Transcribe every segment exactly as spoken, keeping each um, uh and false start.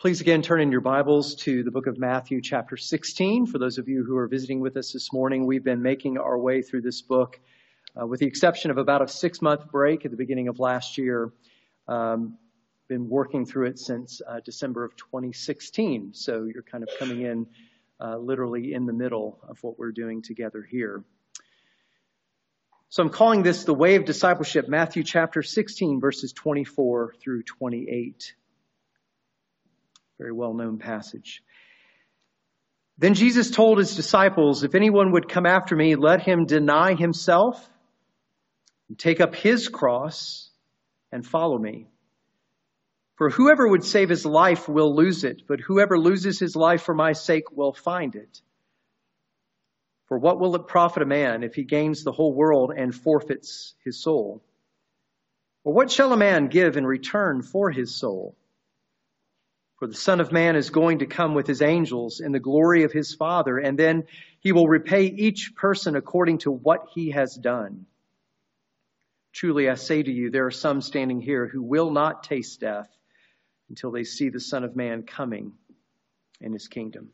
Please again turn in your Bibles to the book of Matthew chapter sixteen. For those of you who are visiting with us this morning, we've been making our way through this book uh, with the exception of about a six-month break at the beginning of last year. Um, been working through it since uh, December of twenty sixteen. So you're kind of coming in uh, literally in the middle of what we're doing together here. So I'm calling this the Way of Discipleship, Matthew chapter sixteen, verses twenty-four through twenty-eight. Very well-known passage. Then Jesus told his disciples, if anyone would come after me, let him deny himself and take up his cross and follow me. For whoever would save his life will lose it, but whoever loses his life for my sake will find it. For what will it profit a man if he gains the whole world and forfeits his soul? Or what shall a man give in return for his soul? For the Son of Man is going to come with his angels in the glory of his Father, and then he will repay each person according to what he has done. Truly, I say to you, there are some standing here who will not taste death until they see the Son of Man coming in his kingdom.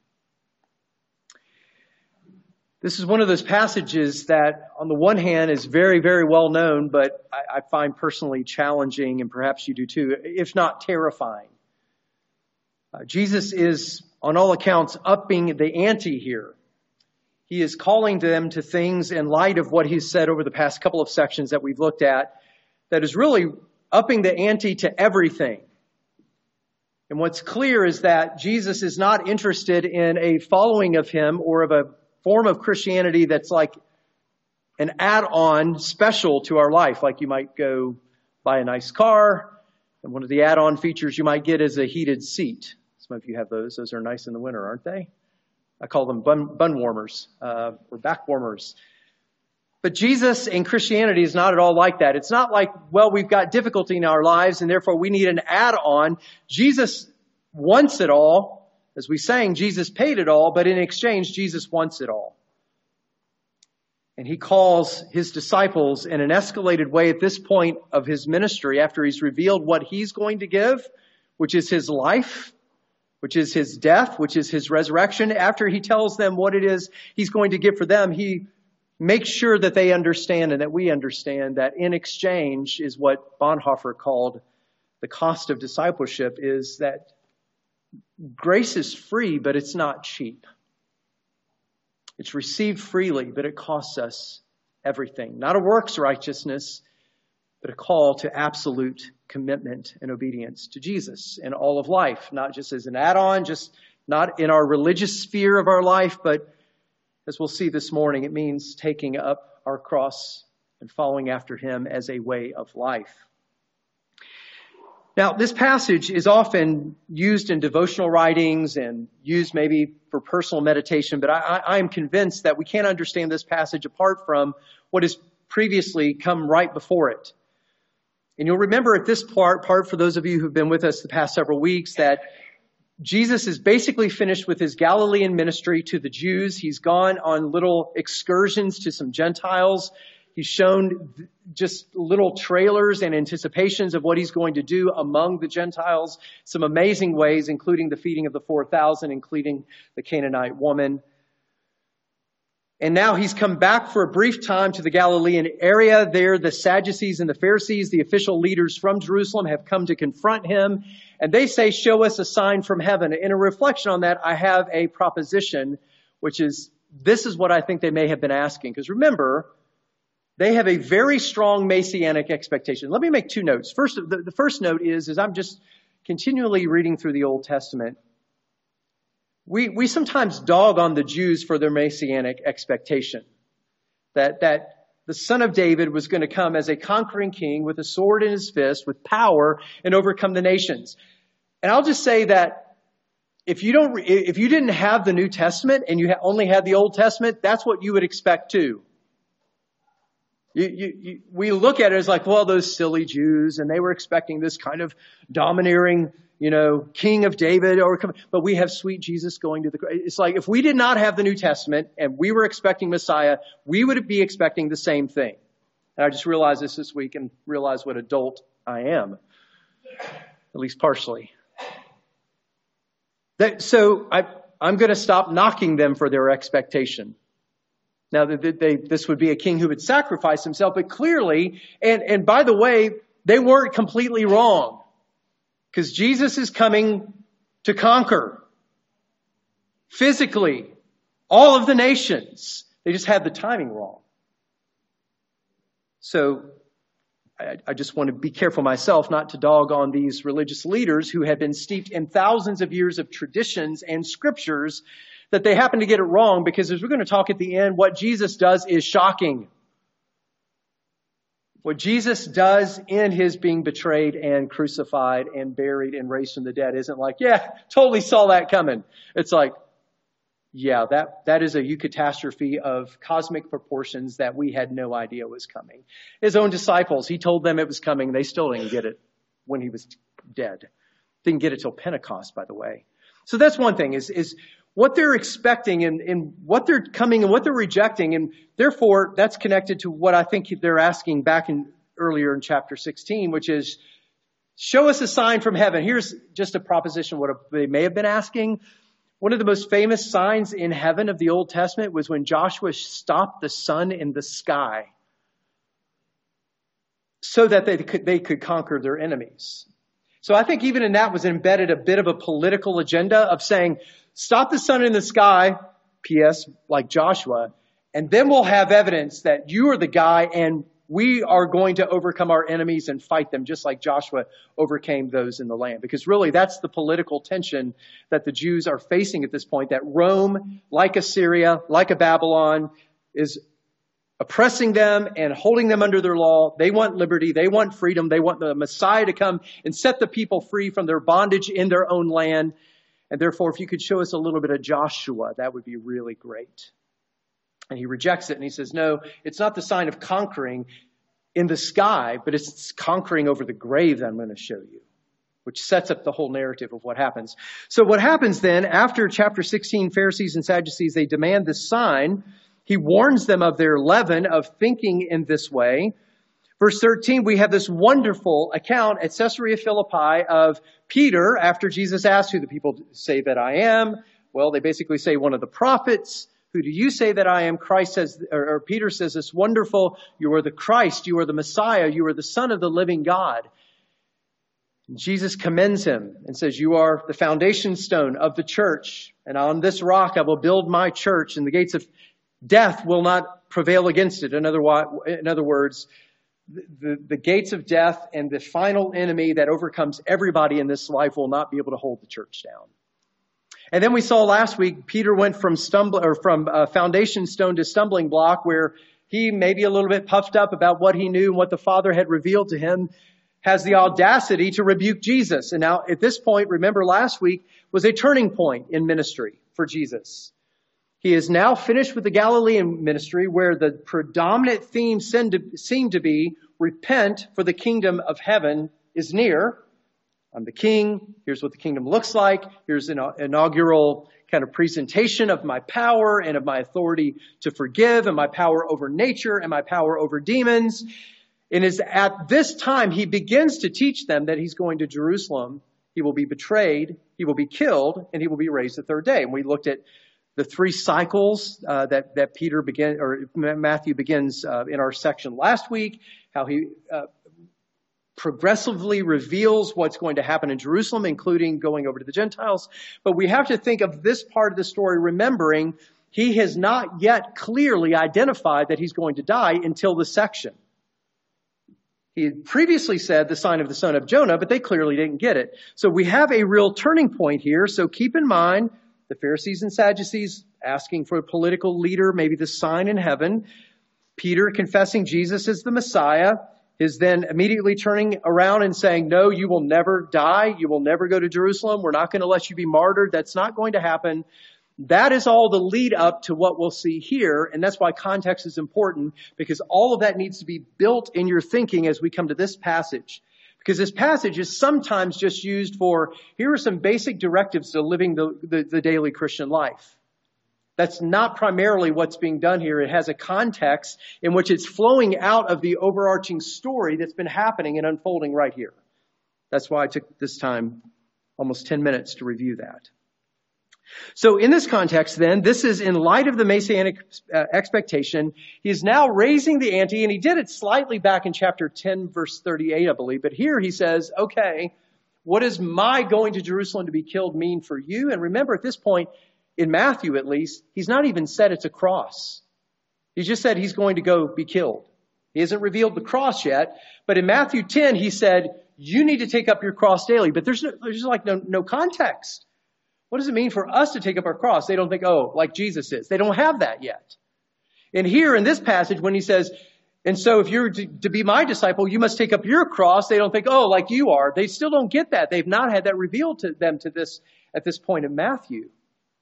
This is one of those passages that, on the one hand, is very, very well known, but I, I find personally challenging, and perhaps you do too, if not terrifying. Uh, Jesus is, on all accounts, upping the ante here. He is calling them to things in light of what he's said over the past couple of sections that we've looked at, that is really upping the ante to everything. And what's clear is that Jesus is not interested in a following of him or of a form of Christianity that's like an add-on special to our life. Like you might go buy a nice car, and one of the add-on features you might get is a heated seat. Some of you have those. Those are nice in the winter, aren't they? I call them bun, bun warmers uh, or back warmers. But Jesus and Christianity is not at all like that. It's not like, well, we've got difficulty in our lives and therefore we need an add-on. Jesus wants it all. As we sang, Jesus paid it all, but in exchange, Jesus wants it all. And he calls his disciples in an escalated way at this point of his ministry, after he's revealed what he's going to give, which is his life, which is his death, which is his resurrection. After he tells them what it is he's going to give for them, he makes sure that they understand and that we understand that in exchange is what Bonhoeffer called the cost of discipleship, is that grace is free, but it's not cheap. It's received freely, but it costs us everything. Not a works righteousness, but a call to absolute commitment and obedience to Jesus in all of life, not just as an add-on, just not in our religious sphere of our life, but as we'll see this morning, it means taking up our cross and following after him as a way of life. Now, this passage is often used in devotional writings and used maybe for personal meditation, but I, I am convinced that we can't understand this passage apart from what has previously come right before it. And you'll remember at this part, part for those of you who've been with us the past several weeks, that Jesus is basically finished with his Galilean ministry to the Jews. He's gone on little excursions to some Gentiles. He's shown just little trailers and anticipations of what he's going to do among the Gentiles. Some amazing ways, including the feeding of the four thousand, including the Canaanite woman. And now he's come back for a brief time to the Galilean area. There, the Sadducees and the Pharisees, the official leaders from Jerusalem, have come to confront him. And they say, show us a sign from heaven. In a reflection on that, I have a proposition, which is, this is what I think they may have been asking. Because remember, they have a very strong Messianic expectation. Let me make two notes. First, the, the first note is, is I'm just continually reading through the Old Testament. We we sometimes dog on the Jews for their Messianic expectation. That, that the Son of David was going to come as a conquering king with a sword in his fist, with power, and overcome the nations. And I'll just say that if you don't, if you didn't have the New Testament and you only had the Old Testament, that's what you would expect too. You, you, you, we look at it as like, well, those silly Jews, and they were expecting this kind of domineering, you know, king of David, or but we have sweet Jesus going to the. It's like if we did not have the New Testament and we were expecting Messiah, we would be expecting the same thing. And I just realized this this week and realized what adult I am, at least partially. That, so I, I'm going to stop knocking them for their expectation. Now, they, they, this would be a king who would sacrifice himself, but clearly, and, and by the way, they weren't completely wrong, because Jesus is coming to conquer physically all of the nations. They just had the timing wrong. So I, I just want to be careful myself not to dog on these religious leaders who had been steeped in thousands of years of traditions and scriptures, that they happen to get it wrong, because as we're going to talk at the end, what Jesus does is shocking. What Jesus does in his being betrayed and crucified and buried and raised from the dead isn't like, yeah, totally saw that coming. It's like, yeah, that, that is a eucatastrophe of cosmic proportions that we had no idea was coming. His own disciples, he told them it was coming. They still didn't get it when he was dead. Didn't get it till Pentecost, by the way. So that's one thing, is, is what they're expecting and, and what they're coming and what they're rejecting. And therefore, that's connected to what I think they're asking back in earlier in chapter sixteen, which is, show us a sign from heaven. Here's just a proposition, what they may have been asking. One of the most famous signs in heaven of the Old Testament was when Joshua stopped the sun in the sky so that they could, they could conquer their enemies. So I think even in that was embedded a bit of a political agenda of saying, stop the sun in the sky, P S, like Joshua, and then we'll have evidence that you are the guy and we are going to overcome our enemies and fight them just like Joshua overcame those in the land. Because really that's the political tension that the Jews are facing at this point, that Rome, like Assyria, like a Babylon, is oppressing them and holding them under their law. They want liberty. They want freedom. They want the Messiah to come and set the people free from their bondage in their own land. And therefore, if you could show us a little bit of Joshua, that would be really great. And he rejects it and he says, no, it's not the sign of conquering in the sky, but it's conquering over the grave that I'm going to show you, which sets up the whole narrative of what happens. So what happens then, after chapter sixteen, Pharisees and Sadducees, they demand this sign. He warns them of their leaven of thinking in this way. Verse thirteen, we have this wonderful account at Caesarea Philippi of Peter, after Jesus asked who the people say that I am. Well, they basically say one of the prophets. Who do you say that I am? Christ says, or, or Peter says this wonderful, you are the Christ, you are the Messiah, you are the Son of the living God. And Jesus commends him and says, you are the foundation stone of the church. And on this rock I will build my church, and the gates of death will not prevail against it. In other, in other words, the, the gates of death and the final enemy that overcomes everybody in this life will not be able to hold the church down. And then we saw last week, Peter went from stumble or from a foundation stone to stumbling block, where he, maybe a little bit puffed up about what he knew and what the Father had revealed to him, has the audacity to rebuke Jesus. And now at this point, remember last week was a turning point in ministry for Jesus. He is now finished with the Galilean ministry, where the predominant theme seemed to, seemed to be repent, for the kingdom of heaven is near. I'm the king. Here's what the kingdom looks like. Here's an inaugural kind of presentation of my power and of my authority to forgive and my power over nature and my power over demons. And is at this time he begins to teach them that he's going to Jerusalem. He will be betrayed. He will be killed, and he will be raised the third day. And we looked at the three cycles uh, that that Peter began or Matthew begins uh, in our section last week. How he uh, progressively reveals what's going to happen in Jerusalem, including going over to the Gentiles. But we have to think of this part of the story, remembering he has not yet clearly identified that he's going to die until this section. He had previously said the sign of the son of Jonah, but they clearly didn't get it. So we have a real turning point here. So keep in mind the Pharisees and Sadducees asking for a political leader, maybe the sign in heaven. Peter confessing Jesus as the Messiah. Is then immediately turning around and saying, no, you will never die. You will never go to Jerusalem. We're not going to let you be martyred. That's not going to happen. That is all the lead up to what we'll see here. And that's why context is important, because all of that needs to be built in your thinking as we come to this passage. Because this passage is sometimes just used for, here are some basic directives to living the, the, the daily Christian life. That's not primarily what's being done here. It has a context in which it's flowing out of the overarching story that's been happening and unfolding right here. That's why I took this time, almost ten minutes, to review that. So in this context, then, this is in light of the Messianic uh, expectation. He is now raising the ante, and he did it slightly back in chapter ten, verse thirty-eight, I believe. But here he says, okay, what does my going to Jerusalem to be killed mean for you? And remember, at this point, in Matthew at least, he's not even said it's a cross. He just said he's going to go be killed. He hasn't revealed the cross yet. But in Matthew ten, he said, you need to take up your cross daily. But there's, no, there's like no, no context. What does it mean for us to take up our cross? They don't think, oh, like Jesus is. They don't have that yet. And here in this passage, when he says, and so if you're to, to be my disciple, you must take up your cross. They don't think, oh, like you are. They still don't get that. They've not had that revealed to them to this at this point in Matthew.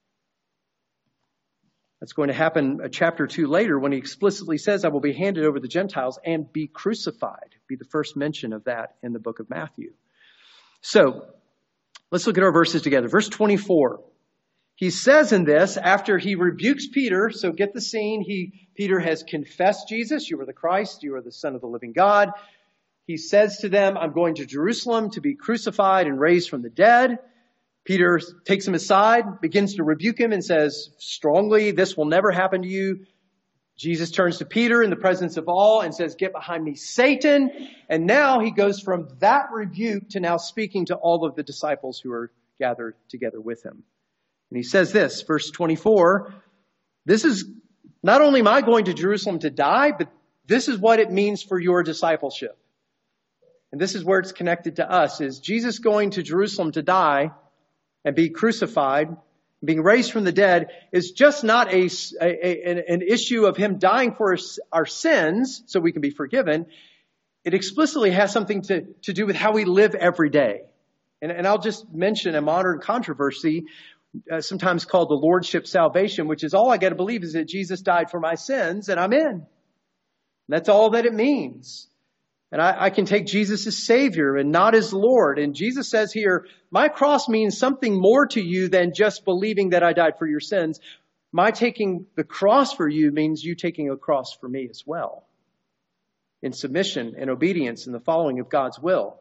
That's going to happen a chapter two later when he explicitly says, I will be handed over to the Gentiles and be crucified. Be the first mention of that in the book of Matthew. So let's look at our verses together. Verse twenty-four. He says in this, after he rebukes Peter, so get the scene. He, Peter has confessed Jesus. You are the Christ. You are the Son of the living God. He says to them, I'm going to Jerusalem to be crucified and raised from the dead. Peter takes him aside, begins to rebuke him and says strongly, this will never happen to you. Jesus turns to Peter in the presence of all and says, get behind me, Satan. And now he goes from that rebuke to now speaking to all of the disciples who are gathered together with him. And he says this, verse twenty-four, this is not only my going to Jerusalem to die, but this is what it means for your discipleship. And this is where it's connected to us, is Jesus going to Jerusalem to die and be crucified, being raised from the dead, is just not a, a, a an issue of him dying for our sins so we can be forgiven. It explicitly has something to, to do with how we live every day. And, and I'll just mention a modern controversy, uh, sometimes called the Lordship salvation, which is all I got to believe is that Jesus died for my sins and I'm in. And that's all that it means. And I, I can take Jesus as Savior and not as Lord. And Jesus says here, my cross means something more to you than just believing that I died for your sins. My taking the cross for you means you taking a cross for me as well. In submission and obedience and the following of God's will.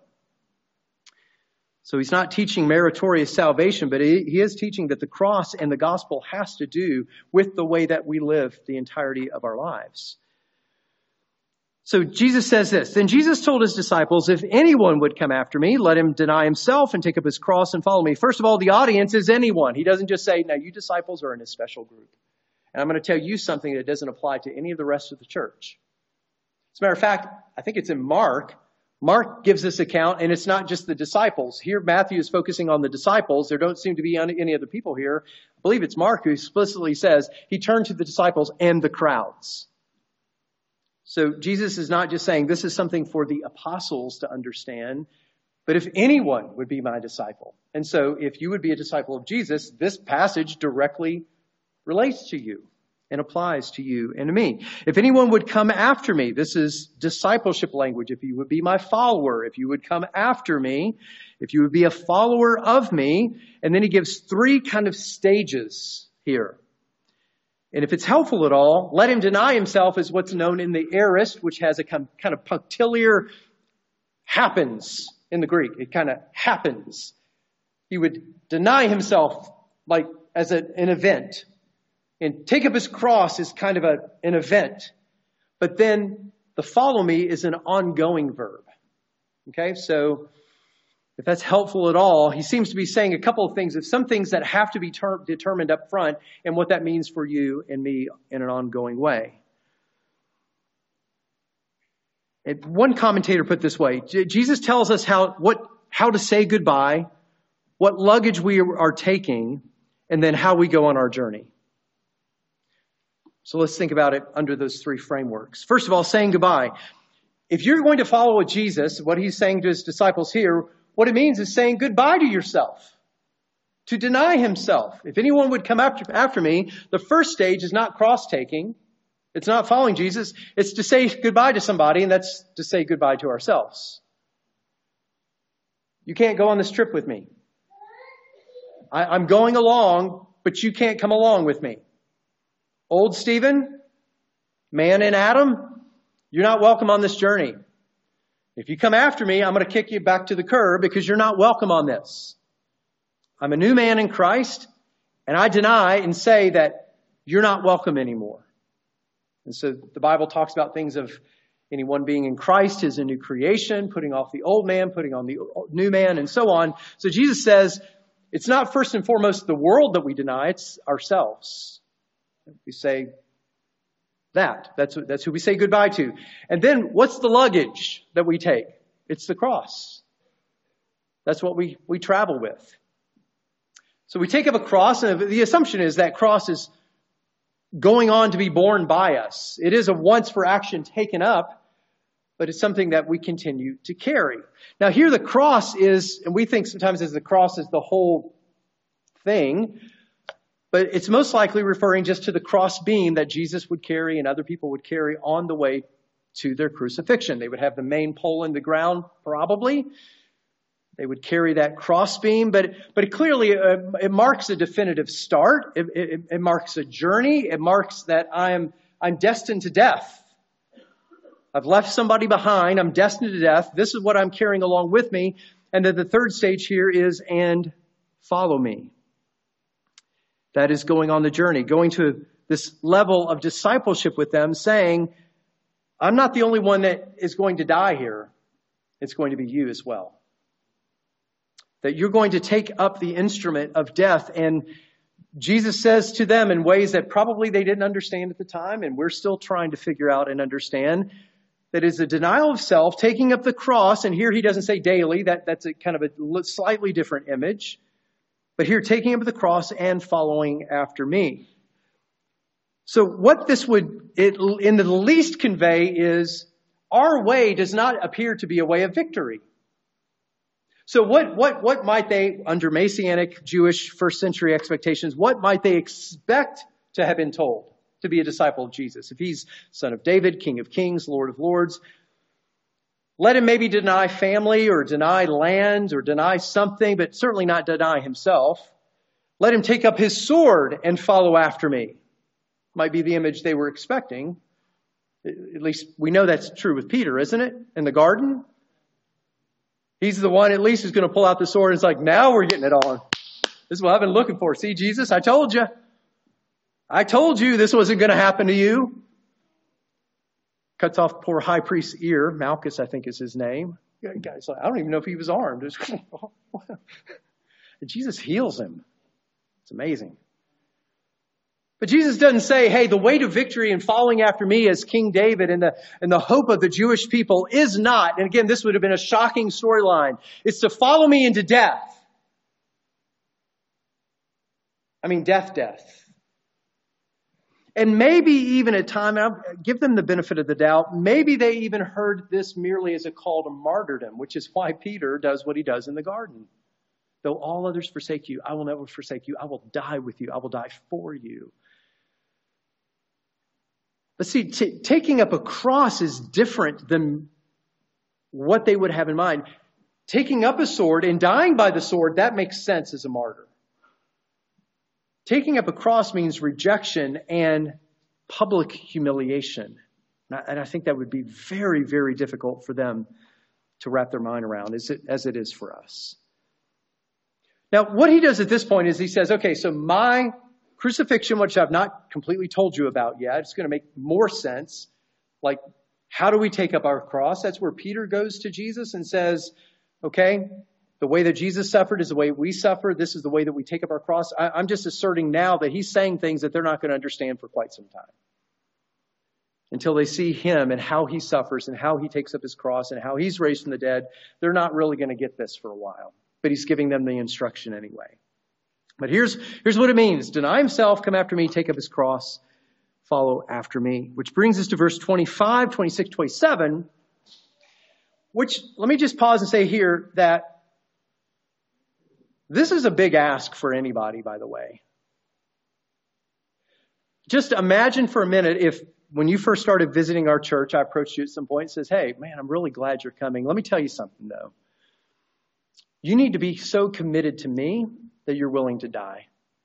So he's not teaching meritorious salvation, but he, he is teaching that the cross and the gospel has to do with the way that we live the entirety of our lives. So Jesus says this, then Jesus told his disciples, if anyone would come after me, let him deny himself and take up his cross and follow me. First of all, the audience is anyone. He doesn't just say, now you disciples are in a special group. And I'm going to tell you something that doesn't apply to any of the rest of the church. As a matter of fact, I think it's in Mark. Mark gives this account, and it's not just the disciples. Here, Matthew is focusing on the disciples. There don't seem to be any other people here. I believe it's Mark who explicitly says he turned to the disciples and the crowds. So Jesus is not just saying this is something for the apostles to understand, but if anyone would be my disciple. And so if you would be a disciple of Jesus, this passage directly relates to you and applies to you and to me. If anyone would come after me, this is discipleship language. If you would be my follower, if you would come after me, if you would be a follower of me. And then he gives three kind of stages here. And if it's helpful at all, let him deny himself as what's known in the aorist, which has a kind of punctiliar happens in the Greek. It kind of happens. He would deny himself like as a, an event. And take up his cross is kind of a, an event. But then the follow me is an ongoing verb. Okay, so if that's helpful at all, he seems to be saying a couple of things. Of some things that have to be ter- determined up front and what that means for you and me in an ongoing way. And one commentator put it this way. J- Jesus tells us how, what, how to say goodbye, what luggage we are taking, and then how we go on our journey. So let's think about it under those three frameworks. First of all, saying goodbye. If you're going to follow Jesus, what he's saying to his disciples here, what it means is saying goodbye to yourself, to deny himself. If anyone would come after, after me, the first stage is not cross-taking. It's not following Jesus. It's to say goodbye to somebody, and that's to say goodbye to ourselves. You can't go on this trip with me. I, I'm going along, but you can't come along with me. Old Stephen, man in Adam, you're not welcome on this journey. If you come after me, I'm going to kick you back to the curb because you're not welcome on this. I'm a new man in Christ, and I deny and say that you're not welcome anymore. And so the Bible talks about things of anyone being in Christ is a new creation, putting off the old man, putting on the new man, and so on. So Jesus says it's not first and foremost the world that we deny, it's ourselves. We say that. That's, that's who we say goodbye to. And then what's the luggage that we take? It's the cross. That's what we, we travel with. So we take up a cross, and the assumption is that cross is going on to be borne by us. It is a once for action taken up, but it's something that we continue to carry. Now here the cross is, and we think sometimes as the cross is the whole thing, but it's most likely referring just to the cross beam that Jesus would carry and other people would carry on the way to their crucifixion. They would have the main pole in the ground, probably. They would carry that crossbeam, but but it clearly uh, it marks a definitive start. It, it, it marks a journey. It marks that I'm I'm destined to death. I've left somebody behind. I'm destined to death. This is what I'm carrying along with me. And then the third stage here is, and follow me. That is going on the journey, going to this level of discipleship with them, saying, I'm not the only one that is going to die here. It's going to be you as well. That you're going to take up the instrument of death. And Jesus says to them in ways that probably they didn't understand at the time, and we're still trying to figure out and understand, that is a denial of self, taking up the cross. And here he doesn't say daily. That, that's a kind of a slightly different image. But here, taking up the cross and following after me. So what this would, it, in the least, convey is our way does not appear to be a way of victory. So what, what, what might they, under Messianic Jewish first century expectations, what might they expect to have been told to be a disciple of Jesus? If he's son of David, King of Kings, Lord of Lords, let him maybe deny family or deny land or deny something, but certainly not deny himself. Let him take up his sword and follow after me. Might be the image they were expecting. At least we know that's true with Peter, isn't it? In the garden. He's the one at least who's going to pull out the sword and it's like, now we're getting it on. This is what I've been looking for. See, Jesus, I told you. I told you this wasn't going to happen to you. Cuts off poor high priest's ear. Malchus, I think, is his name. Guy's like, I don't even know if he was armed. And Jesus heals him. It's amazing. But Jesus doesn't say, hey, the way to victory and following after me as King David and the, and the hope of the Jewish people is not, and again, this would have been a shocking storyline, it's to follow me into death. I mean, death, death. And maybe even at time, I'll give them the benefit of the doubt, maybe they even heard this merely as a call to martyrdom, which is why Peter does what he does in the garden. Though all others forsake you, I will never forsake you. I will die with you. I will die for you. But see, t- taking up a cross is different than what they would have in mind. Taking up a sword and dying by the sword, that makes sense as a martyr. Taking up a cross means rejection and public humiliation. And I think that would be very, very difficult for them to wrap their mind around, as it, as it is for us. Now, what he does at this point is he says, okay, so my crucifixion, which I've not completely told you about yet, it's going to make more sense. Like, how do we take up our cross? That's where Peter goes to Jesus and says, okay, the way that Jesus suffered is the way we suffer. This is the way that we take up our cross. I, I'm just asserting now that he's saying things that they're not going to understand for quite some time. Until they see him and how he suffers and how he takes up his cross and how he's raised from the dead, they're not really going to get this for a while. But he's giving them the instruction anyway. But here's, here's what it means. Deny himself, come after me, take up his cross, follow after me. Which brings us to verse twenty-five, twenty-six, twenty-seven. Which, let me just pause and say here that this is a big ask for anybody, by the way. Just imagine for a minute if when you first started visiting our church, I approached you at some point and says, hey, man, I'm really glad you're coming. Let me tell you something, though. You need to be so committed to me that you're willing to die.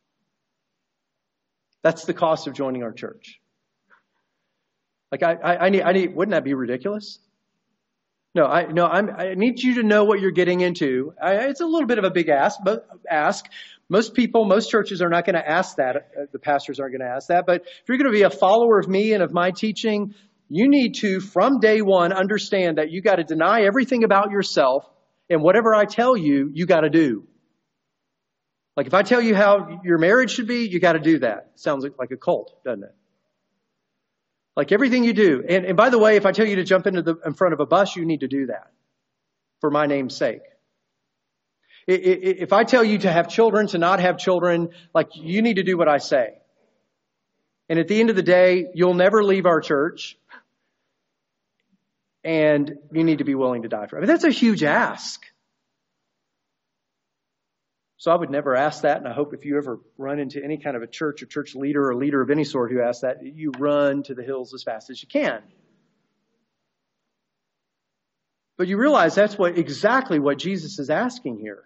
That's the cost of joining our church. Like, I, I, I need, I need, wouldn't that be ridiculous? No, I, no, I'm, I need you to know what you're getting into. I, it's a little bit of a big ask, but ask. Most people, most churches are not going to ask that. The pastors aren't going to ask that. But if you're going to be a follower of me and of my teaching, you need to, from day one, understand that you got to deny everything about yourself, and whatever I tell you, you got to do. Like if I tell you how your marriage should be, you got to do that. Sounds like, like a cult, doesn't it? Like everything you do. And, and by the way, if I tell you to jump into the in front of a bus, you need to do that for my name's sake. If I tell you to have children, to not have children, like you need to do what I say. And at the end of the day, you'll never leave our church. And you need to be willing to die for it. I mean, that's a huge ask. So I would never ask that. And I hope if you ever run into any kind of a church or church leader or leader of any sort who asks that, you run to the hills as fast as you can. But you realize that's what exactly what Jesus is asking here.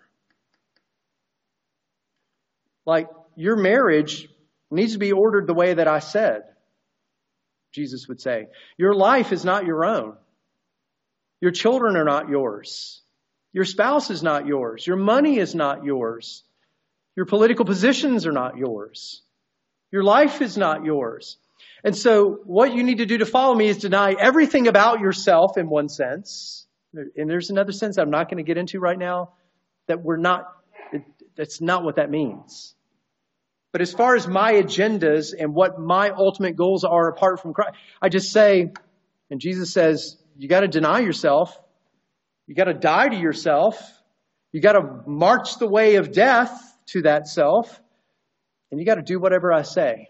Like, your marriage needs to be ordered the way that I said, Jesus would say. Your life is not your own. Your children are not yours. Your spouse is not yours. Your money is not yours. Your political positions are not yours. Your life is not yours. And so what you need to do to follow me is deny everything about yourself in one sense. And there's another sense I'm not going to get into right now that we're not, it, that's not what that means. But as far as my agendas and what my ultimate goals are apart from Christ, I just say, and Jesus says, you got to deny yourself. You got to die to yourself. You got to march the way of death to that self. And you got to do whatever I say.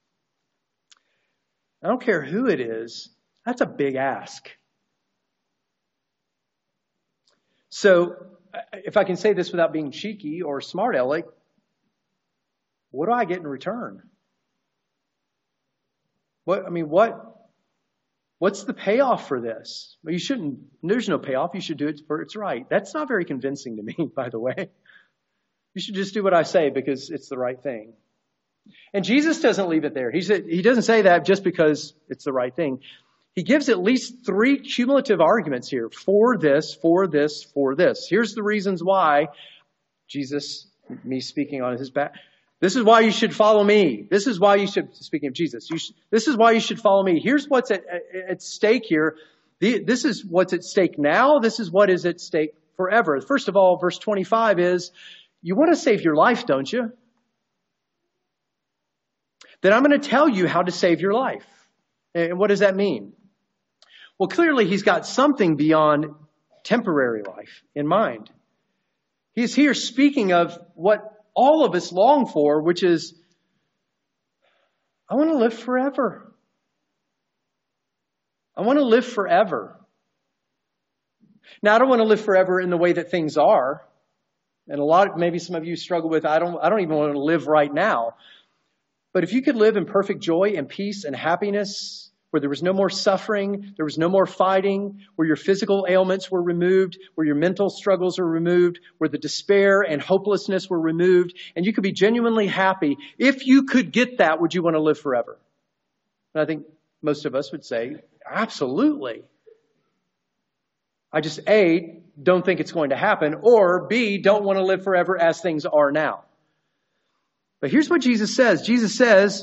I don't care who it is. That's a big ask. So if I can say this without being cheeky or smart aleck, what do I get in return? What, I mean, what, what's the payoff for this? Well, you shouldn't, there's no payoff. You should do it for it's right. That's not very convincing to me, by the way. You should just do what I say because it's the right thing. And Jesus doesn't leave it there. He said, he doesn't say that just because it's the right thing. He gives at least three cumulative arguments here. For this, for this, for this. Here's the reasons why Jesus, me speaking on his back. This is why you should follow me. This is why you should, speaking of Jesus, you should, this is why you should follow me. Here's what's at, at stake here. The, this is what's at stake now. This is what is at stake forever. First of all, verse twenty-five is, you want to save your life, don't you? Then I'm going to tell you how to save your life. And what does that mean? Well, clearly he's got something beyond temporary life in mind. He's here speaking of what all of us long for, which is, I want to live forever. I want to live forever. Now, I don't want to live forever in the way that things are. And a lot, maybe some of you struggle with, I don't, I don't even want to live right now. But if you could live in perfect joy and peace and happiness, where there was no more suffering, there was no more fighting, where your physical ailments were removed, where your mental struggles were removed, where the despair and hopelessness were removed, and you could be genuinely happy. If you could get that, would you want to live forever? And I think most of us would say, absolutely. I just, A, don't think it's going to happen, or B, don't want to live forever as things are now. But here's what Jesus says. Jesus says,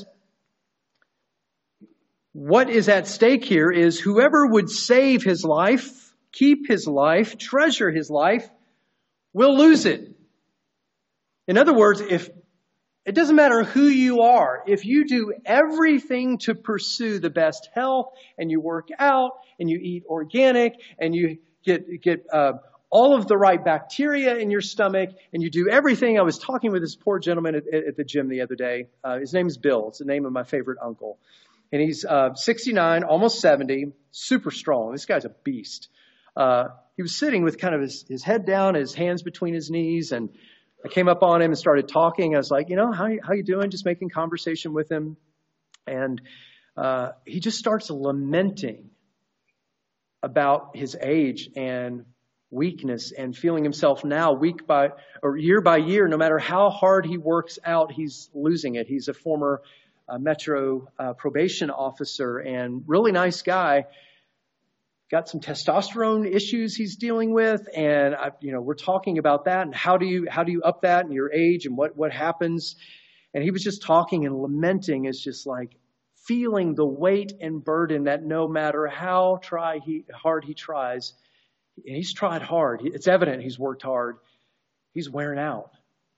what is at stake here is whoever would save his life, keep his life, treasure his life, will lose it. In other words, if it doesn't matter who you are, if you do everything to pursue the best health and you work out and you eat organic and you get, get, uh, all of the right bacteria in your stomach, and you do everything. I was talking with this poor gentleman at, at the gym the other day. Uh, his name is Bill. It's the name of my favorite uncle. And he's uh, sixty-nine, almost seventy, super strong. This guy's a beast. Uh, he was sitting with kind of his, his head down, his hands between his knees, and I came up on him and started talking. I was like, you know, how, how you doing? Just making conversation with him. And uh, he just starts lamenting about his age and weakness and feeling himself now week by or year by year, no matter how hard he works out, he's losing it. He's a former uh, Metro uh, probation officer and really nice guy. got some testosterone issues he's dealing with, and I, you know, we're talking about that and how do you how do you up that in your age and what what happens. And he was just talking and lamenting. It's just like feeling the weight and burden that no matter how try he hard he tries, and he's tried hard. It's evident he's worked hard. He's wearing out.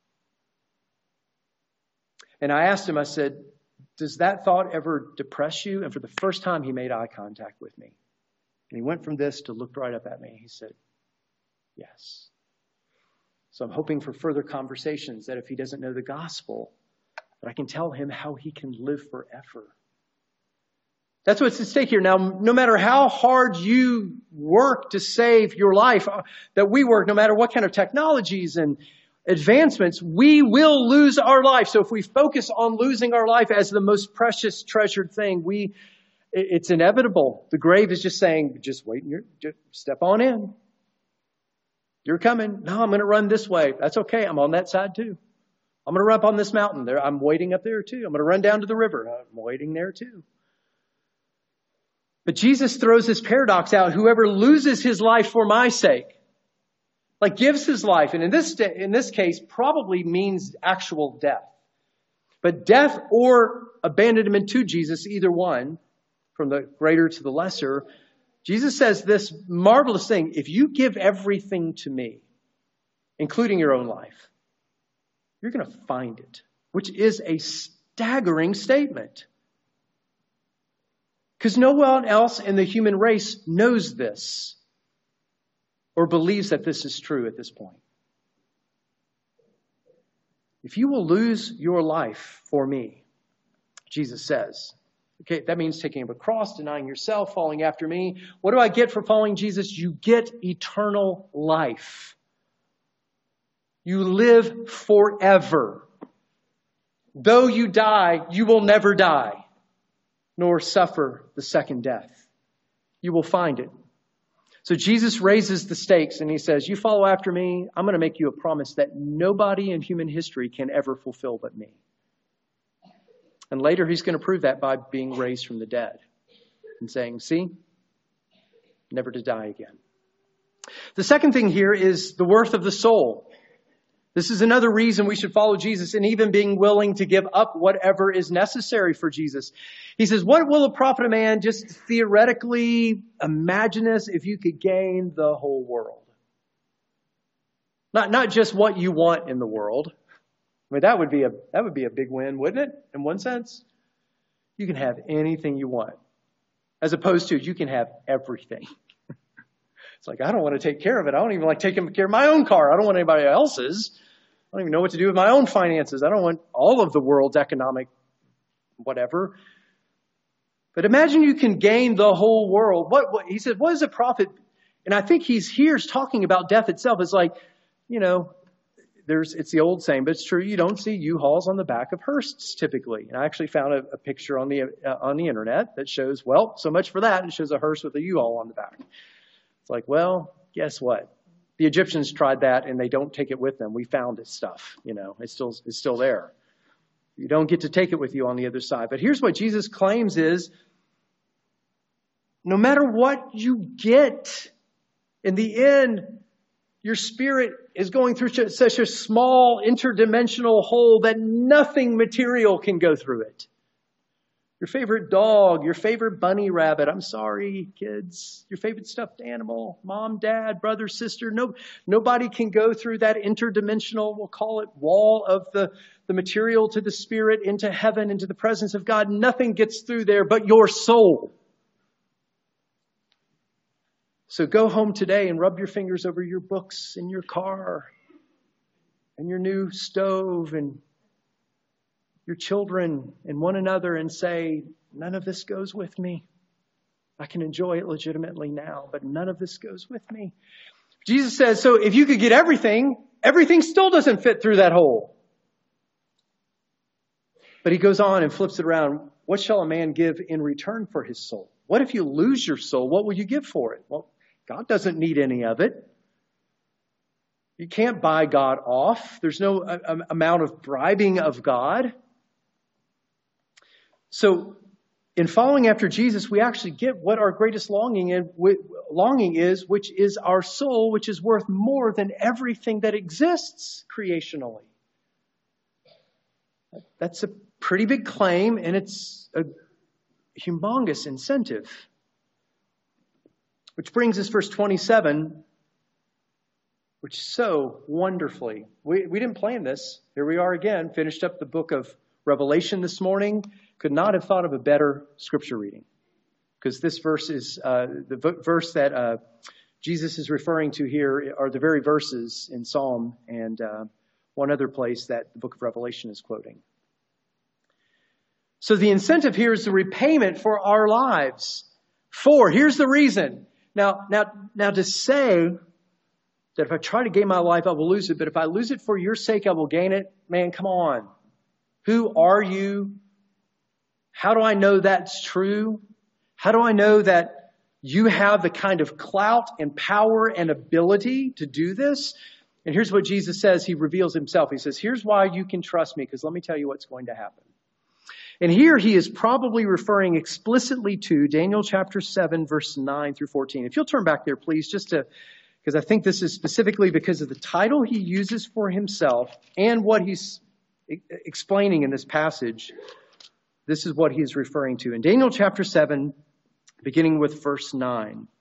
And I asked him, I said, does that thought ever depress you? And for the first time, he made eye contact with me. And he went from this to looked right up at me. He said, yes. So I'm hoping for further conversations that if he doesn't know the gospel, that I can tell him how he can live forever. That's what's at stake here. Now, no matter how hard you work to save your life, that we work, no matter what kind of technologies and advancements, we will lose our life. So if we focus on losing our life as the most precious, treasured thing, we it's inevitable. The grave is just saying, just wait, and just step on in. You're coming. No, I'm going to run this way. That's okay. I'm on that side too. I'm going to run up on this mountain. There, I'm waiting up there too. I'm going to run down to the river. I'm waiting there too. But Jesus throws this paradox out. Whoever loses his life for my sake, like gives his life, and in this in this case probably means actual death. But death or abandonment to Jesus, either one, from the greater to the lesser, Jesus says this marvelous thing. If you give everything to me, including your own life, you're going to find it, which is a staggering statement. Because no one else in the human race knows this or believes that this is true at this point. If you will lose your life for me, Jesus says, okay, that means taking up a cross, denying yourself, following after me. What do I get for following Jesus? You get eternal life. You live forever. Though you die, you will never die, nor suffer the second death. You will find it. So Jesus raises the stakes and he says, you follow after me, I'm going to make you a promise that nobody in human history can ever fulfill but me. And later he's going to prove that by being raised from the dead and saying, see, never to die again. The second thing here is the worth of the soul. This is another reason we should follow Jesus and even being willing to give up whatever is necessary for Jesus. He says, what will it profit a man? Just theoretically imagine this if you could gain the whole world. Not, not just what you want in the world. I mean, that would be a, that would be a big win, wouldn't it? In one sense, you can have anything you want, as opposed to you can have everything. It's like, I don't want to take care of it. I don't even like taking care of my own car. I don't want anybody else's. I don't even know what to do with my own finances. I don't want all of the world's economic whatever. But imagine you can gain the whole world. What, what he said, what is a profit? And I think he's here talking about death itself. It's like, you know, there's it's the old saying, but it's true. You don't see U-Hauls on the back of hearses typically. And I actually found a, a picture on the uh, on the internet that shows, well, so much for that. It shows a hearse with a U-Haul on the back. It's like, well, guess what? The Egyptians tried that and they don't take it with them. We found this stuff, you know, it's still, it's still there. You don't get to take it with you on the other side. But here's what Jesus claims is, no matter what you get, in the end, your spirit is going through such a small interdimensional hole that nothing material can go through it. Your favorite dog, your favorite bunny rabbit. I'm sorry, kids. Your favorite stuffed animal, mom, dad, brother, sister. No, nobody can go through that interdimensional, we'll call it, wall of the, the material to the spirit into heaven, into the presence of God. Nothing gets through there but your soul. So go home today and rub your fingers over your books and your car and your new stove and your children and one another and say, none of this goes with me. I can enjoy it legitimately now, but none of this goes with me. Jesus says, so if you could get everything, everything still doesn't fit through that hole. But he goes on and flips it around. What shall a man give in return for his soul? What if you lose your soul? What will you give for it? Well, God doesn't need any of it. You can't buy God off. There's no amount of bribing of God. So in following after Jesus, we actually get what our greatest longing in, longing is, which is our soul, which is worth more than everything that exists creationally. That's a pretty big claim, and it's a humongous incentive. Which brings us verse twenty-seven, which so wonderfully, we, we didn't plan this. Here we are again, finished up the book of Revelation this morning. Could not have thought of a better scripture reading. Because this verse is, uh, the v- verse that uh, Jesus is referring to here are the very verses in Psalm and uh, one other place that the book of Revelation is quoting. So the incentive here is the repayment for our lives. For, here's the reason. Now, now, now to say that if I try to gain my life, I will lose it. But if I lose it for your sake, I will gain it. Man, come on. Who are you? How do I know that's true? How do I know that you have the kind of clout and power and ability to do this? And here's what Jesus says. He reveals himself. He says, here's why you can trust me, because let me tell you what's going to happen. And here he is probably referring explicitly to Daniel chapter seven, verse nine through fourteen. If you'll turn back there, please, just to, because I think this is specifically because of the title he uses for himself and what he's explaining in this passage. This is what he is referring to. In Daniel chapter seven, beginning with verse nine.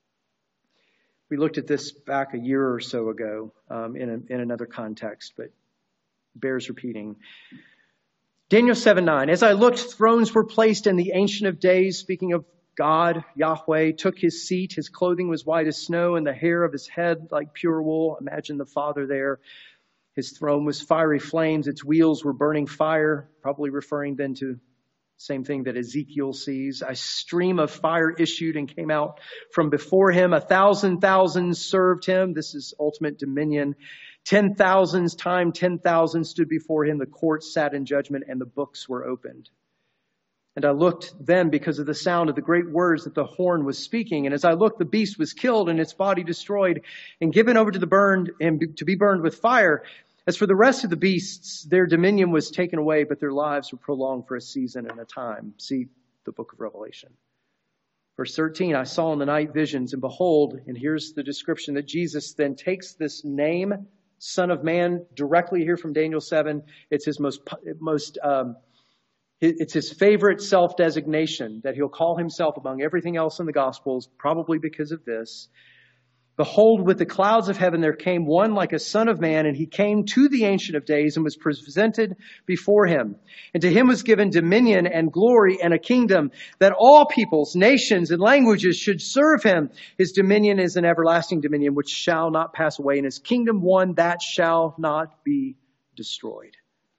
We looked at this back a year or so ago um, in, a, in another context, but bears repeating. Daniel seven nine. As I looked, thrones were placed, and the Ancient of Days, speaking of God, Yahweh, took his seat. His clothing was white as snow, and the hair of his head like pure wool. Imagine the Father there. His throne was fiery flames. Its wheels were burning fire, probably referring then to the same thing that Ezekiel sees. A stream of fire issued and came out from before him. A thousand thousands served him. This is ultimate dominion. Ten thousands times ten thousand stood before him. The courts sat in judgment, and the books were opened. And I looked then because of the sound of the great words that the horn was speaking. And as I looked, the beast was killed and its body destroyed and given over to the burned and to be burned with fire. As for the rest of the beasts, their dominion was taken away, but their lives were prolonged for a season and a time. See the book of Revelation. Verse thirteen, I saw in the night visions, and behold, and here's the description that Jesus then takes this name, Son of Man, directly here from Daniel seven. It's his most, most, um, it's his favorite self-designation that he'll call himself among everything else in the Gospels, probably because of this. Behold, with the clouds of heaven there came one like a son of man, and he came to the Ancient of Days and was presented before him. And to him was given dominion and glory and a kingdom, that all peoples, nations, and languages should serve him. His dominion is an everlasting dominion which shall not pass away, and his kingdom one that shall not be destroyed.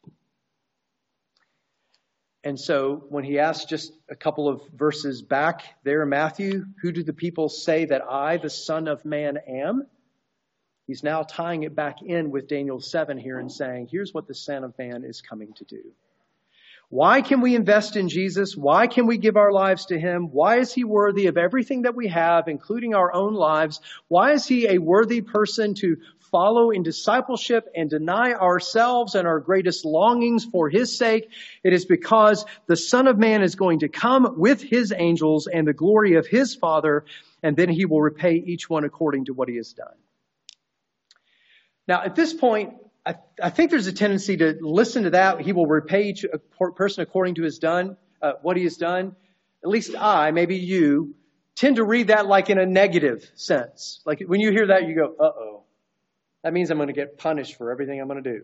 And so when he asked just a couple of verses back there in Matthew, who do the people say that I, the Son of Man, am? He's now tying it back in with Daniel seven here and saying, here's what the Son of Man is coming to do. Why can we invest in Jesus? Why can we give our lives to him? Why is he worthy of everything that we have, including our own lives? Why is he a worthy person to follow in discipleship and deny ourselves and our greatest longings for his sake? It is because the Son of Man is going to come with his angels and the glory of his Father, and then he will repay each one according to what he has done. Now, at this point, I, I think there's a tendency to listen to that. He will repay each person according to his done, uh, what he has done. At least I, maybe you, tend to read that like in a negative sense. Like when you hear that, you go, uh-oh. That means I'm going to get punished for everything I'm going to do.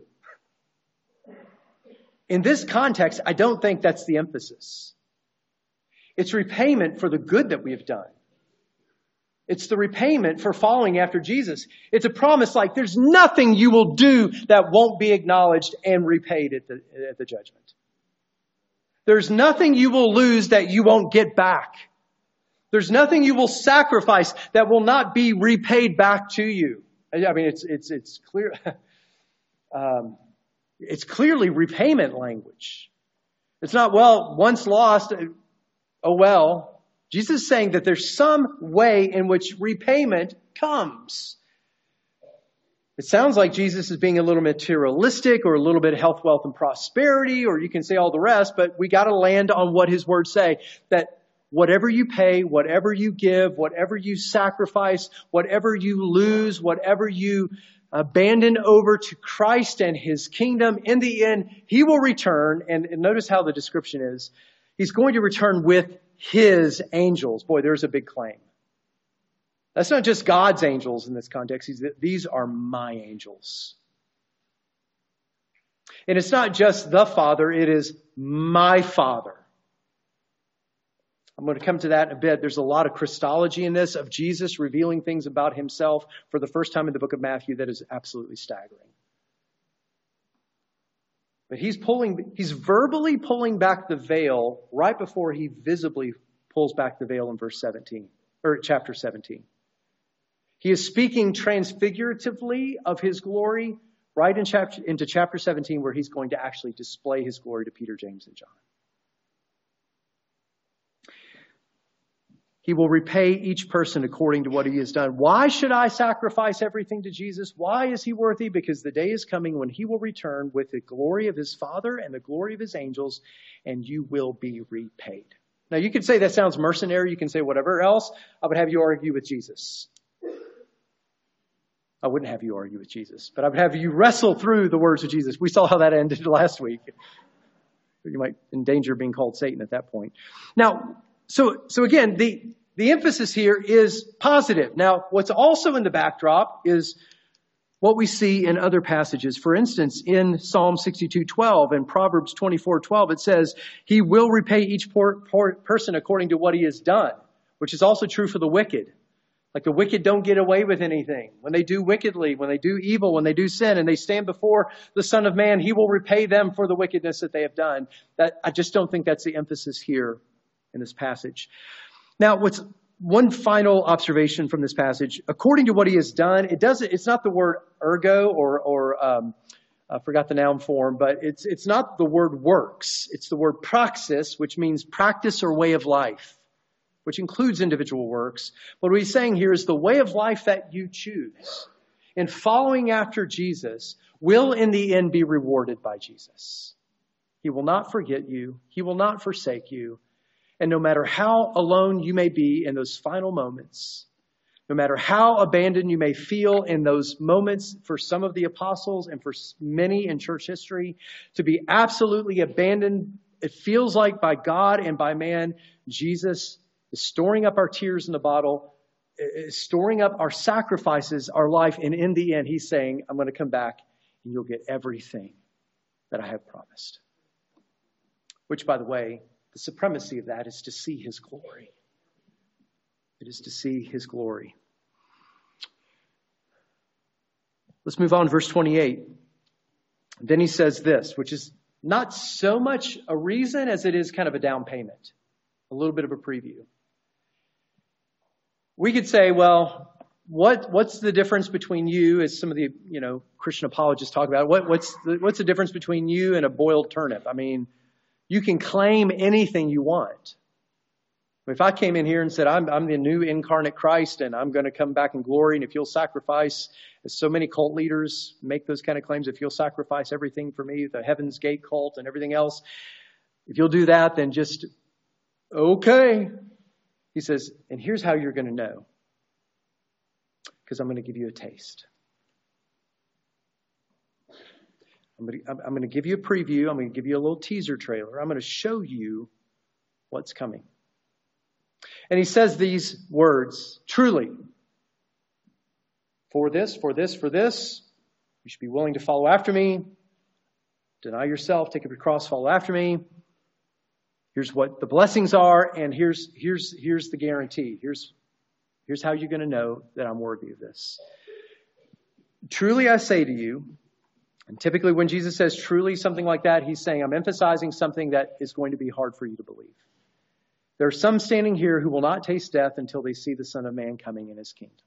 In this context, I don't think that's the emphasis. It's repayment for the good that we have done. It's the repayment for following after Jesus. It's a promise like there's nothing you will do that won't be acknowledged and repaid at the, at the judgment. There's nothing you will lose that you won't get back. There's nothing you will sacrifice that will not be repaid back to you. I mean, it's it's it's clear. um, it's clearly repayment language. It's not, well, once lost, oh well. Jesus is saying that there's some way in which repayment comes. It sounds like Jesus is being a little materialistic or a little bit health, wealth, and prosperity, or you can say all the rest, but we got to land on what his words say, that whatever you pay, whatever you give, whatever you sacrifice, whatever you lose, whatever you abandon over to Christ and his kingdom, in the end, he will return. And, and notice how the description is. He's going to return with his angels. Boy, there's a big claim. That's not just God's angels in this context. He's, these are my angels. And it's not just the Father. It is my Father. I'm going to come to that in a bit. There's a lot of Christology in this, of Jesus revealing things about himself for the first time in the book of Matthew that is absolutely staggering. But he's pulling, he's verbally pulling back the veil right before he visibly pulls back the veil in verse seventeen, or chapter seventeen. He is speaking transfiguratively of his glory right in chapter, into chapter seventeen, where he's going to actually display his glory to Peter, James, and John. He will repay each person according to what he has done. Why should I sacrifice everything to Jesus? Why is he worthy? Because the day is coming when he will return with the glory of his Father and the glory of his angels, and you will be repaid. Now, you can say that sounds mercenary. You can say whatever else. I would have you argue with Jesus. I wouldn't have you argue with Jesus, but I would have you wrestle through the words of Jesus. We saw how that ended last week. You might endanger being called Satan at that point. Now, So, so again, the, the emphasis here is positive. Now, what's also in the backdrop is what we see in other passages. For instance, in Psalm sixty-two twelve and Proverbs twenty-four twelve, it says, he will repay each poor, poor person according to what he has done, which is also true for the wicked. Like the wicked don't get away with anything. When they do wickedly, when they do evil, when they do sin, and they stand before the Son of Man, he will repay them for the wickedness that they have done. That, I just don't think that's the emphasis here in this passage. Now, what's one final observation from this passage? According to what he has done, it doesn't. It's not the word ergo or or um, I forgot the noun form, but it's it's not the word works. It's the word praxis, which means practice or way of life, which includes individual works. But what he's saying here is the way of life that you choose in following after Jesus will in the end be rewarded by Jesus. He will not forget you. He will not forsake you. And no matter how alone you may be in those final moments, no matter how abandoned you may feel in those moments for some of the apostles and for many in church history, to be absolutely abandoned, it feels like by God and by man, Jesus is storing up our tears in a bottle, is storing up our sacrifices, our life, and in the end, he's saying, I'm going to come back and you'll get everything that I have promised. Which, by the way, the supremacy of that is to see his glory. It is to see his glory. Let's move on, verse twenty-eight. Then he says this, which is not so much a reason as it is kind of a down payment, a little bit of a preview. We could say, well, what what's the difference between you, as some of the you know Christian apologists talk about, what what's the, what's the difference between you and a boiled turnip? I mean, you can claim anything you want. If I came in here and said, I'm, I'm the new incarnate Christ and I'm going to come back in glory, and if you'll sacrifice, as so many cult leaders make those kind of claims, if you'll sacrifice everything for me, the Heaven's Gate cult and everything else, if you'll do that, then just, okay. He says, and here's how you're going to know. Because I'm going to give you a taste. I'm going, to, I'm going to give you a preview. I'm going to give you a little teaser trailer. I'm going to show you what's coming. And he says these words, truly, for this, for this, for this, you should be willing to follow after me. Deny yourself, take up your cross, follow after me. Here's what the blessings are, and here's here's here's the guarantee. Here's here's how you're going to know that I'm worthy of this. Truly I say to you, and typically when Jesus says truly something like that, he's saying, I'm emphasizing something that is going to be hard for you to believe. There are some standing here who will not taste death until they see the Son of Man coming in his kingdom.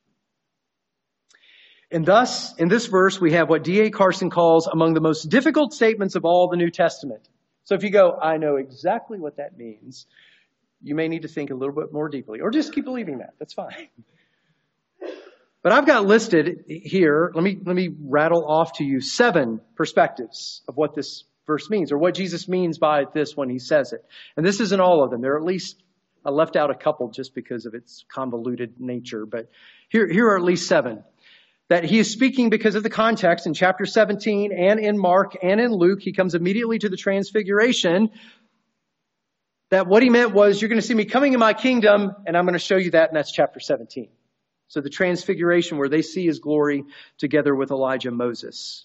And thus, in this verse, we have what D A Carson calls among the most difficult statements of all the New Testament. So if you go, I know exactly what that means, you may need to think a little bit more deeply, or just keep believing that. That's fine. But But I've got listed here, let me, let me rattle off to you seven perspectives of what this verse means, or what Jesus means by this when he says it. And this isn't all of them. There are at least, I left out a couple just because of its convoluted nature, but here, here are at least seven. That he is speaking because of the context in chapter seventeen and in Mark and in Luke. He comes immediately to the transfiguration. That what he meant was, you're going to see me coming in my kingdom, and I'm going to show you that, and that's chapter seventeen. So the transfiguration where they see his glory together with Elijah and Moses.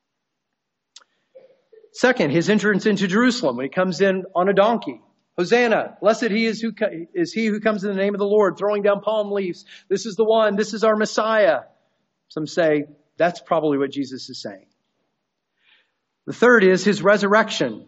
Second, his entrance into Jerusalem when he comes in on a donkey. Hosanna, blessed he is who is he who comes in the name of the Lord, throwing down palm leaves. This is the one, this is our Messiah. Some say that's probably what Jesus is saying. The third is his resurrection,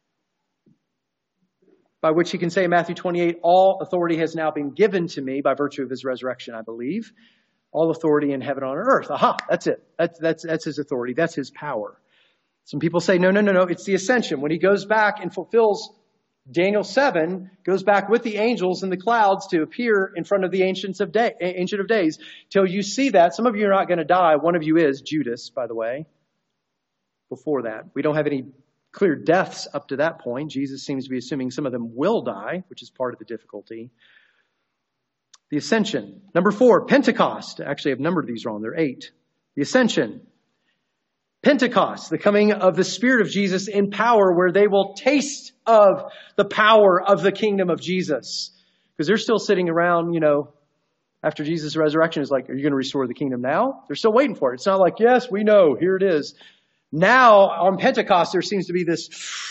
by which he can say in Matthew twenty-eight, all authority has now been given to me by virtue of his resurrection, I believe. All authority in heaven and on earth. Aha, that's it. That's, that's, that's his authority. That's his power. Some people say, no, no, no, no, it's the ascension. When he goes back and fulfills Daniel seven, goes back with the angels in the clouds to appear in front of the ancients of day, Ancient of Days. Till you see that, some of you are not going to die. One of you is Judas, by the way. Before that, we don't have any clear deaths up to that point. Jesus seems to be assuming some of them will die, which is part of the difficulty. The ascension. Number four, Pentecost. Actually, I've numbered these wrong. They're eight. The ascension. Pentecost, the coming of the Spirit of Jesus in power, where they will taste of the power of the kingdom of Jesus. Because they're still sitting around, you know, after Jesus' resurrection is like, are you going to restore the kingdom now? They're still waiting for it. It's not like, yes, we know, here it is. Now, on Pentecost, there seems to be this,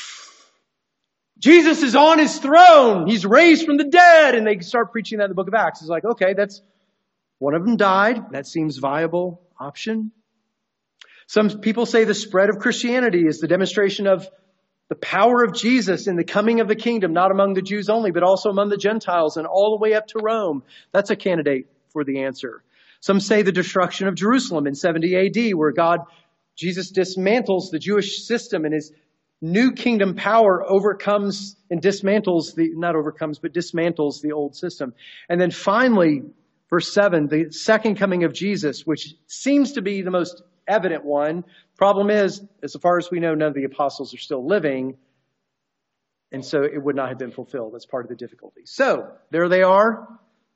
Jesus is on his throne. He's raised from the dead. And they start preaching that in the book of Acts. It's like, okay, that's, one of them died. That seems viable option. Some people say the spread of Christianity is the demonstration of the power of Jesus in the coming of the kingdom, not among the Jews only, but also among the Gentiles and all the way up to Rome. That's a candidate for the answer. Some say the destruction of Jerusalem in seventy A D, where God, Jesus dismantles the Jewish system and his new kingdom power overcomes and dismantles the, not overcomes, but dismantles the old system. And then finally, verse seven, the second coming of Jesus, which seems to be the most evident one. Problem is, as far as we know, none of the apostles are still living. And so it would not have been fulfilled. That's part of the difficulty. So there they are.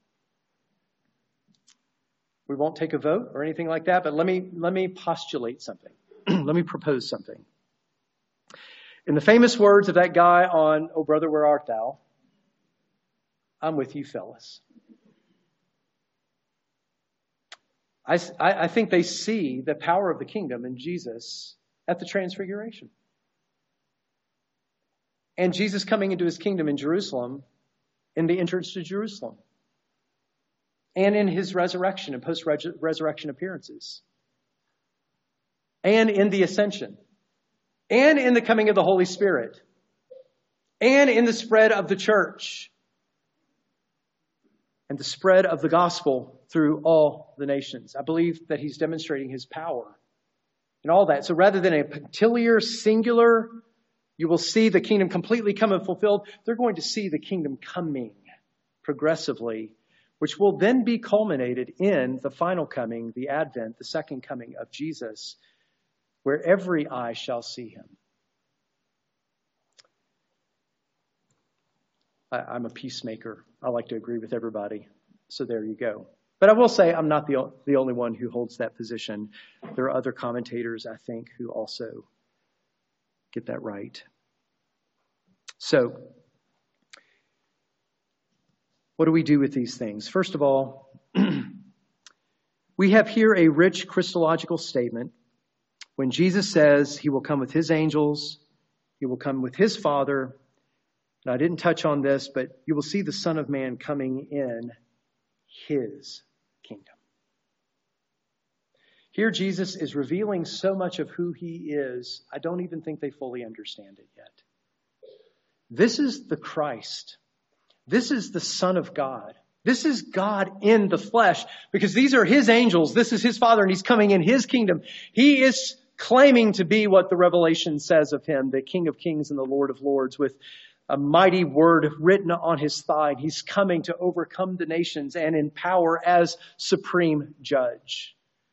We won't take a vote or anything like that, but let me, let me postulate something. Let me propose something. In the famous words of that guy on Oh Brother, Where Art Thou? I'm with you, fellas. I, I think they see the power of the kingdom in Jesus at the transfiguration. And Jesus coming into his kingdom in Jerusalem, in the entrance to Jerusalem. And in his resurrection and post-resurrection appearances. And in the ascension. And in the coming of the Holy Spirit. And in the spread of the church. And the spread of the gospel through all the nations. I believe that he's demonstrating his power and all that. So rather than a punctiliar, singular, you will see the kingdom completely come and fulfilled, they're going to see the kingdom coming progressively, which will then be culminated in the final coming, the advent, the second coming of Jesus, where every eye shall see him. I, I'm a peacemaker. I like to agree with everybody. So there you go. But I will say I'm not the, the only one who holds that position. There are other commentators, I think, who also get that right. So, what do we do with these things? First of all, we have here a rich Christological statement. When Jesus says he will come with his angels, he will come with his Father. And I didn't touch on this, but you will see the Son of Man coming in his kingdom. Here Jesus is revealing so much of who he is, I don't even think they fully understand it yet. This is the Christ. This is the Son of God. This is God in the flesh, because these are his angels. This is his Father, and he's coming in his kingdom. He is claiming to be what the Revelation says of him, the King of Kings and the Lord of Lords, with a mighty word written on his thigh. He's coming to overcome the nations and in power as supreme judge.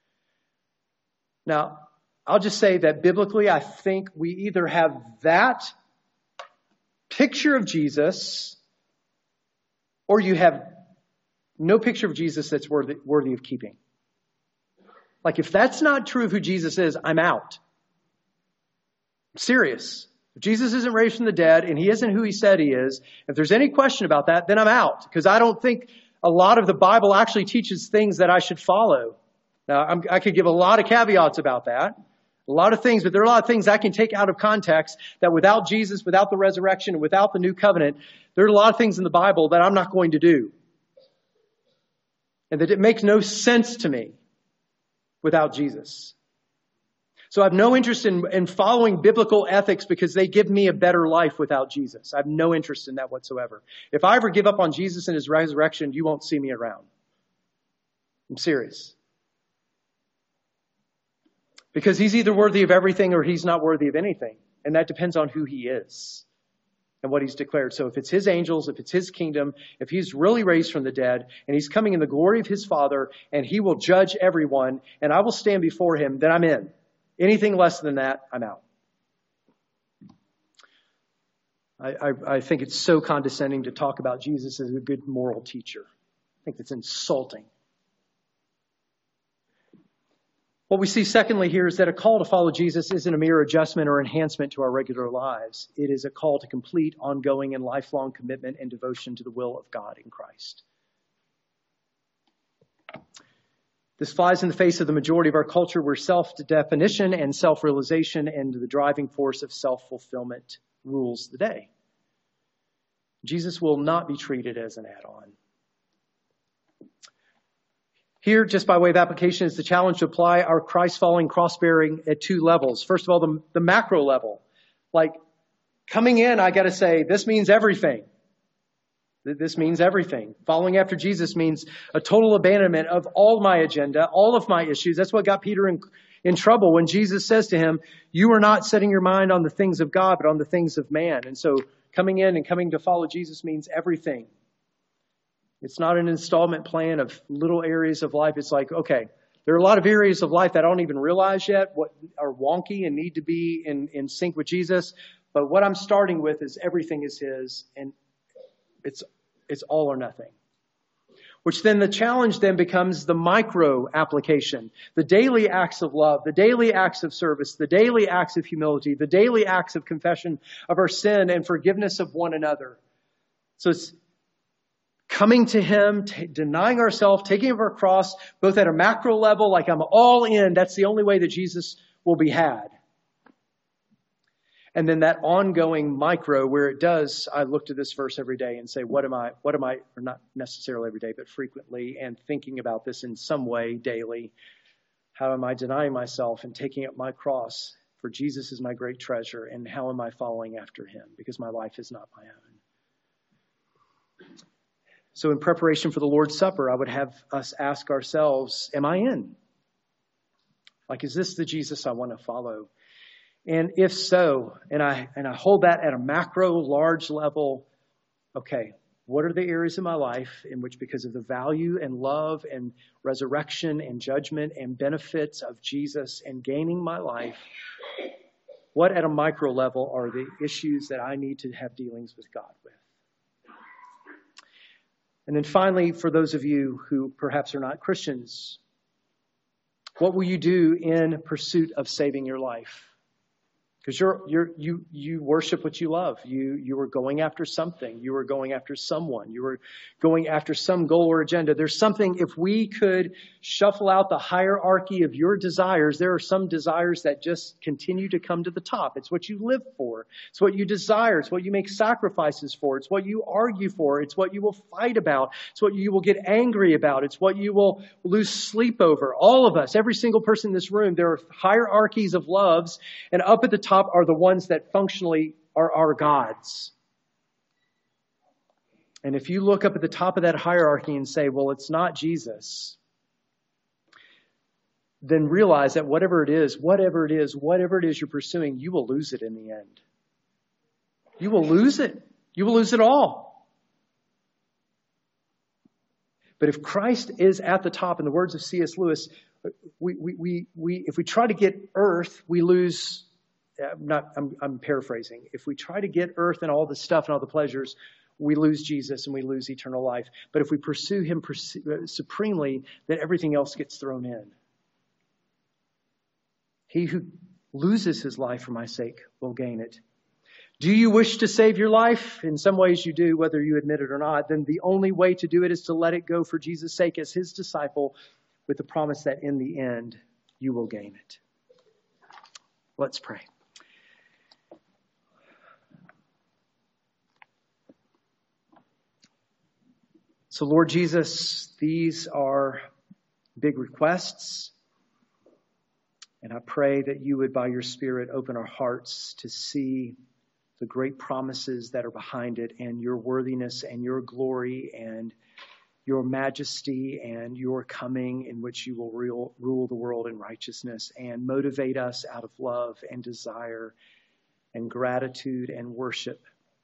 Now, I'll just say that biblically, I think we either have that picture of Jesus, or you have no picture of Jesus that's worthy, worthy of keeping. Like, if that's not true of who Jesus is, I'm out. I'm serious. If Jesus isn't raised from the dead and he isn't who he said he is, if there's any question about that, then I'm out. Because I don't think a lot of the Bible actually teaches things that I should follow. Now, I'm, I could give a lot of caveats about that. A lot of things, but there are a lot of things I can take out of context that without Jesus, without the resurrection, and without the new covenant, there are a lot of things in the Bible that I'm not going to do. And that it makes no sense to me without Jesus. So I have no interest in, in following biblical ethics because they give me a better life without Jesus. I have no interest in that whatsoever. If I ever give up on Jesus and his resurrection, you won't see me around. I'm serious. Because he's either worthy of everything or he's not worthy of anything. And that depends on who he is and what he's declared. So if it's his angels, if it's his kingdom, if he's really raised from the dead and he's coming in the glory of his Father and he will judge everyone and I will stand before him, then I'm in. Anything less than that, I'm out. I, I, I think it's so condescending to talk about Jesus as a good moral teacher. I think that's insulting. What we see secondly here is that a call to follow Jesus isn't a mere adjustment or enhancement to our regular lives. It is a call to complete, ongoing, and lifelong commitment and devotion to the will of God in Christ. This flies in the face of the majority of our culture where self-definition and self-realization and the driving force of self-fulfillment rules the day. Jesus will not be treated as an add-on. Here, just by way of application, is the challenge to apply our Christ-following cross-bearing at two levels. First of all, the, the macro level. Like, coming in, I got to say, this means everything. This means everything. Following after Jesus means a total abandonment of all my agenda, all of my issues. That's what got Peter in, in trouble when Jesus says to him, you are not setting your mind on the things of God, but on the things of man. And so coming in and coming to follow Jesus means everything. It's not an installment plan of little areas of life. It's like, okay, there are a lot of areas of life that I don't even realize yet what are wonky and need to be in, in sync with Jesus. But what I'm starting with is everything is his, and it's it's all or nothing. Which then the challenge then becomes the micro application, the daily acts of love, the daily acts of service, the daily acts of humility, the daily acts of confession of our sin and forgiveness of one another. So it's coming to him, t- denying ourselves, taking up our cross, both at a macro level, like I'm all in. That's the only way that Jesus will be had. And then that ongoing micro where it does, I look to this verse every day and say, what am I, what am I, or not necessarily every day, but frequently, and thinking about this in some way daily. How am I denying myself and taking up my cross? For Jesus is my great treasure. And how am I following after him? Because my life is not my own. So in preparation for the Lord's Supper, I would have us ask ourselves, am I in? Like, is this the Jesus I want to follow? And if so, and I and I hold that at a macro, large level, okay, what are the areas of my life in which, because of the value and love and resurrection and judgment and benefits of Jesus and gaining my life, what at a micro level are the issues that I need to have dealings with God with? And then finally, for those of you who perhaps are not Christians, what will you do in pursuit of saving your life? Because you're, you're, you, you worship what you love. You, you were going after something. You were going after someone. You were going after some goal or agenda. There's something, if we could shuffle out the hierarchy of your desires, there are some desires that just continue to come to the top. It's what you live for. It's what you desire. It's what you make sacrifices for. It's what you argue for. It's what you will fight about. It's what you will get angry about. It's what you will lose sleep over. All of us, every single person in this room, there are hierarchies of loves, and up at the top are the ones that functionally are our gods. And if you look up at the top of that hierarchy and say, well, it's not Jesus, then realize that whatever it is, whatever it is, whatever it is you're pursuing, you will lose it in the end. You will lose it. You will lose it all. But if Christ is at the top, in the words of C S Lewis, we, we, we, we if we try to get earth, we lose. I'm not. I'm, I'm paraphrasing. If we try to get earth and all the stuff and all the pleasures, we lose Jesus and we lose eternal life. But if we pursue him supremely, then everything else gets thrown in. He who loses his life for my sake will gain it. Do you wish to save your life? In some ways you do, whether you admit it or not. Then the only way to do it is to let it go for Jesus' sake as his disciple, with the promise that in the end you will gain it. Let's pray. So Lord Jesus, these are big requests. And I pray that you would, by your Spirit, open our hearts to see the great promises that are behind it, and your worthiness and your glory and your majesty and your coming, in which you will rule, rule the world in righteousness, and motivate us out of love and desire and gratitude and worship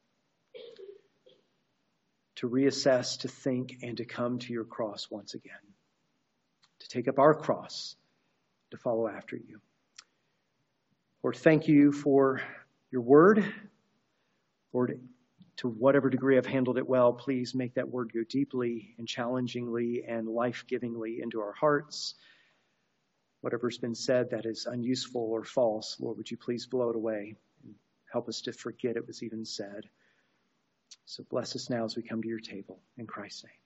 to reassess, to think, and to come to your cross once again, to take up our cross, to follow after you. Lord, thank you for your word. Lord, to whatever degree I've handled it well, please make that word go deeply and challengingly and life-givingly into our hearts. Whatever's been said that is unuseful or false, Lord, would you please blow it away and help us to forget it was even said. So bless us now as we come to your table. In Christ's name.